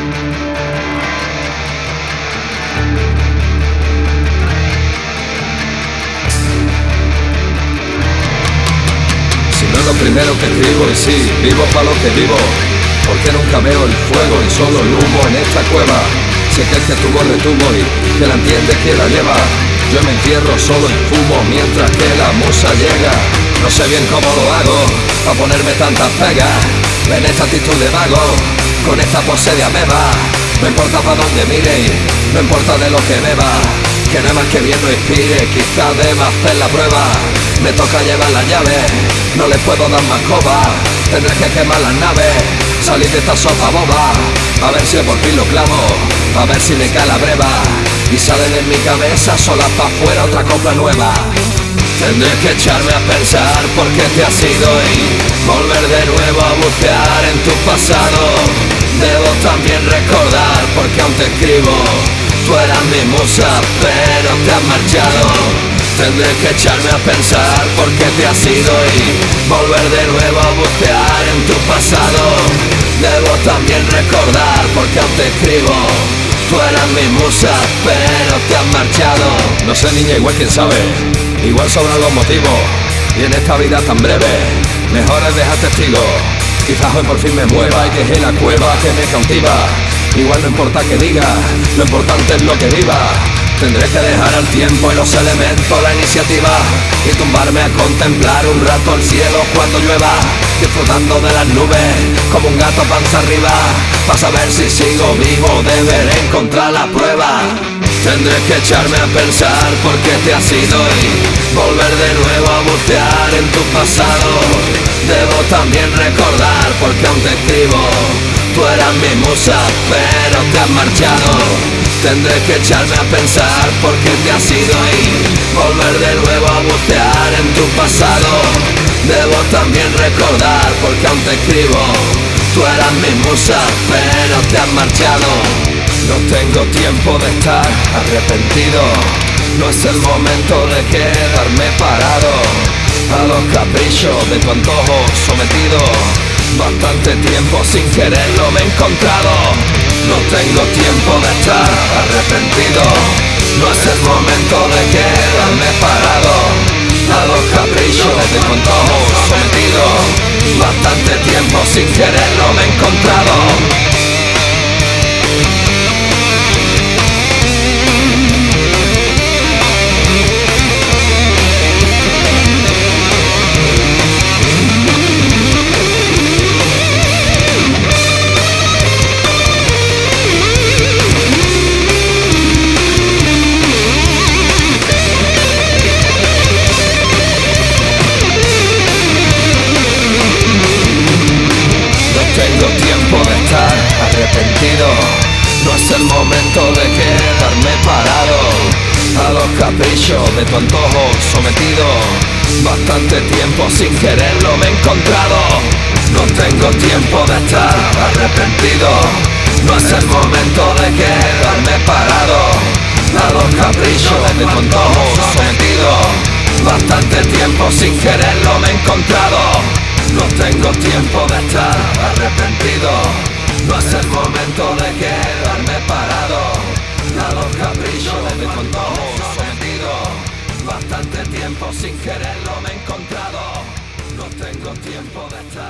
Lo primero que escribo y sí, vivo para lo que vivo, porque nunca veo el fuego y solo el humo en esta cueva. Sé que el que tuvo retuvo y que la entiende quien la lleva. Yo me encierro solo en fumo mientras que la musa llega. No sé bien cómo lo hago, a ponerme tantas pegas en esta actitud de vago, con esta pose de ameba. No importa para dónde mire, no importa de lo que beba, que nada más que bien no inspire, quizás deba hacer la prueba. Me toca llevar la llave, no les puedo dar más coba. Tendré que quemar las naves, salir de esta sopa boba. A ver si por fin lo clavo, a ver si me cae la breva y sale de mi cabeza sola pa' afuera otra copla nueva. Tendré que echarme a pensar por qué te has ido y volver de nuevo a bucear en tu pasado. Debo también recordar porque aún te escribo. Tú eras mi musa pero te has marchado. Tendré que echarme a pensar por qué te has ido y volver de nuevo a bucear en tu pasado. Debo también recordar porque aún te escribo. Tú eras mi musa, pero te has marchado. No sé niña, igual quién sabe, igual sobran los motivos. Y en esta vida tan breve, mejor es dejar testigo. Quizás hoy por fin me mueva y dejé la cueva que me cautiva. Igual no importa que diga, lo importante es lo que viva. Tendré que dejar al tiempo y los elementos, la iniciativa, y tumbarme a contemplar un rato el cielo cuando llueva, disfrutando de las nubes como un gato panza arriba. Para saber si sigo vivo deberé encontrar la prueba. Tendré que echarme a pensar por qué te has ido y volver de nuevo a bucear en tu pasado. Debo también recordar porque aún te escribo. Tú eras mi musa pero te has marchado. Tendré que echarme a pensar por qué te has ido y volver de nuevo a bucear en tu pasado. Debo también recordar porque aún te escribo. Tú eras mi musa pero te has marchado. No tengo tiempo de estar arrepentido. No es el momento de quedarme parado a los caprichos de tu antojo sometido. Bastante tiempo sin quererlo me he encontrado. No tengo tiempo de estar arrepentido. No es el momento de quedarme parado a los caprichos de tu antojo sometido. Bastante tiempo sin quererlo me he encontrado. Arrepentido, no es el momento de quedarme parado a los caprichos de tu antojo sometido. Bastante tiempo sin quererlo me he encontrado. No tengo tiempo de estar arrepentido. No es el momento de quedarme parado a los caprichos de tu antojo sometido. Bastante tiempo sin quererlo me he encontrado. No tengo tiempo de estar arrepentido. No es el momento de quedarme parado a los caprichos de tu antojo sometido. Bastante tiempo sin quererlo me he encontrado. No tengo tiempo de estar